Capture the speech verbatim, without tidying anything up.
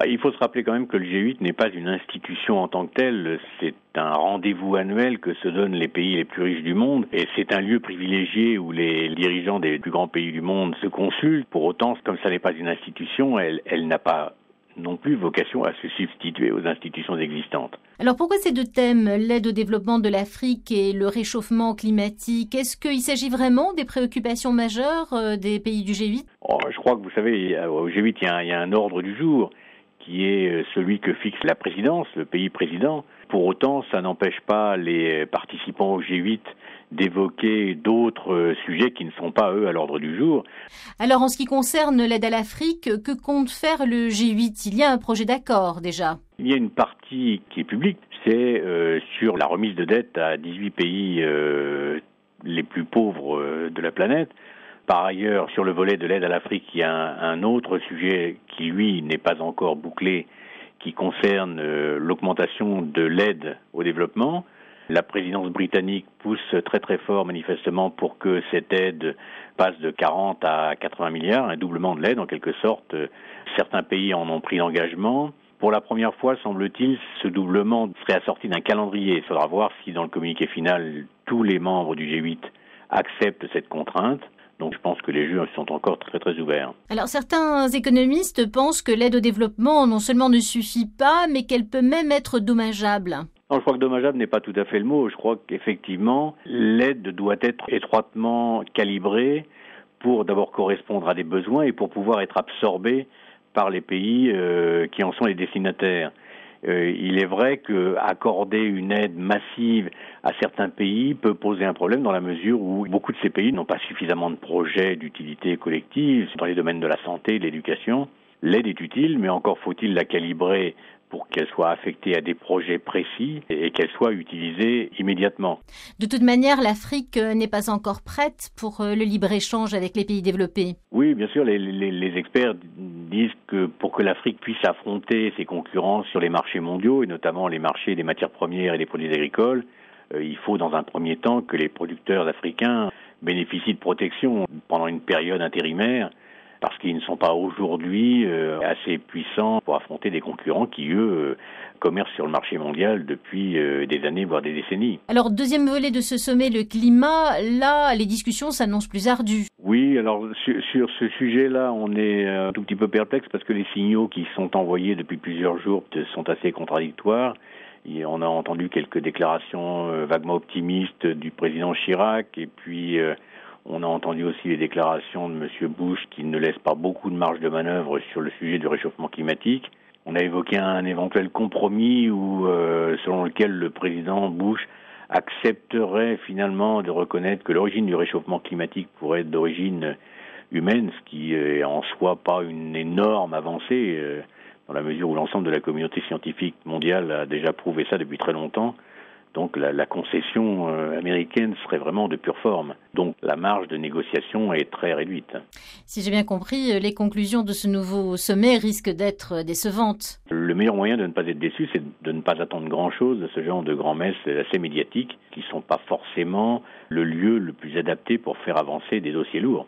Il faut se rappeler quand même que le G huit n'est pas une institution en tant que telle, c'est un rendez-vous annuel que se donnent les pays les plus riches du monde et c'est un lieu privilégié où les dirigeants des plus grands pays du monde se consultent. Pour autant, comme ça n'est pas une institution, elle, elle n'a pas non plus vocation à se substituer aux institutions existantes. Alors pourquoi ces deux thèmes, l'aide au développement de l'Afrique et le réchauffement climatique, est-ce qu'il s'agit vraiment des préoccupations majeures euh, des pays du G huit ? Oh, je crois que vous savez, au G huit, il y, a un, il y a un ordre du jour qui est celui que fixe la présidence, le pays président. Pour autant, ça n'empêche pas les participants au G huit d'évoquer d'autres sujets qui ne sont pas, eux, à l'ordre du jour. Alors, en ce qui concerne l'aide à l'Afrique, que compte faire le G huit ? Il y a un projet d'accord, déjà. Il y a une partie qui est publique, c'est euh, sur la remise de dette à dix-huit pays euh, les plus pauvres euh, de la planète. Par ailleurs, sur le volet de l'aide à l'Afrique, il y a un, un autre sujet qui, lui, n'est pas encore bouclé, qui concerne euh, l'augmentation de l'aide au développement. La présidence britannique pousse très très fort manifestement pour que cette aide passe de quarante à quatre-vingts milliards, un doublement de l'aide en quelque sorte. Certains pays en ont pris l'engagement. Pour la première fois, semble-t-il, ce doublement serait assorti d'un calendrier. Il faudra voir si dans le communiqué final, tous les membres du G huit acceptent cette contrainte. Donc je pense que les jeux sont encore très très ouverts. Alors certains économistes pensent que l'aide au développement non seulement ne suffit pas, mais qu'elle peut même être dommageable. Non, je crois que dommageable n'est pas tout à fait le mot. Je crois qu'effectivement, l'aide doit être étroitement calibrée pour d'abord correspondre à des besoins et pour pouvoir être absorbée par les pays euh, qui en sont les destinataires. Euh, il est vrai qu'accorder une aide massive à certains pays peut poser un problème dans la mesure où beaucoup de ces pays n'ont pas suffisamment de projets d'utilité collective dans les domaines de la santé, de l'éducation. L'aide est utile, mais encore faut-il la calibrer pour qu'elle soit affectée à des projets précis et qu'elle soit utilisée immédiatement. De toute manière, l'Afrique n'est pas encore prête pour le libre-échange avec les pays développés. Oui, bien sûr, les, les, les experts disent que pour que l'Afrique puisse affronter ses concurrents sur les marchés mondiaux, et notamment les marchés des matières premières et des produits agricoles, euh, il faut dans un premier temps que les producteurs africains bénéficient de protection pendant une période intérimaire, parce qu'ils ne sont pas aujourd'hui euh, assez puissants pour affronter des concurrents qui, eux, euh, commercent sur le marché mondial depuis euh, des années, voire des décennies. Alors, deuxième volet de ce sommet, le climat, là, les discussions s'annoncent plus ardues. Oui, alors sur, sur ce sujet-là, on est un tout petit peu perplexe parce que les signaux qui sont envoyés depuis plusieurs jours sont assez contradictoires. Et on a entendu quelques déclarations euh, vaguement optimistes du président Chirac et puis... Euh, On a entendu aussi les déclarations de M. Bush qui ne laisse pas beaucoup de marge de manœuvre sur le sujet du réchauffement climatique. On a évoqué un éventuel compromis où, euh, selon lequel le président Bush accepterait finalement de reconnaître que l'origine du réchauffement climatique pourrait être d'origine humaine, ce qui est en soi pas une énorme avancée, euh, dans la mesure où l'ensemble de la communauté scientifique mondiale a déjà prouvé ça depuis très longtemps. Donc la, la concession euh, américaine serait vraiment de pure forme. Donc la marge de négociation est très réduite. Si j'ai bien compris, les conclusions de ce nouveau sommet risquent d'être décevantes. Le meilleur moyen de ne pas être déçu, c'est de ne pas attendre grand-chose de ce genre de grands-messes assez médiatiques qui ne sont pas forcément le lieu le plus adapté pour faire avancer des dossiers lourds.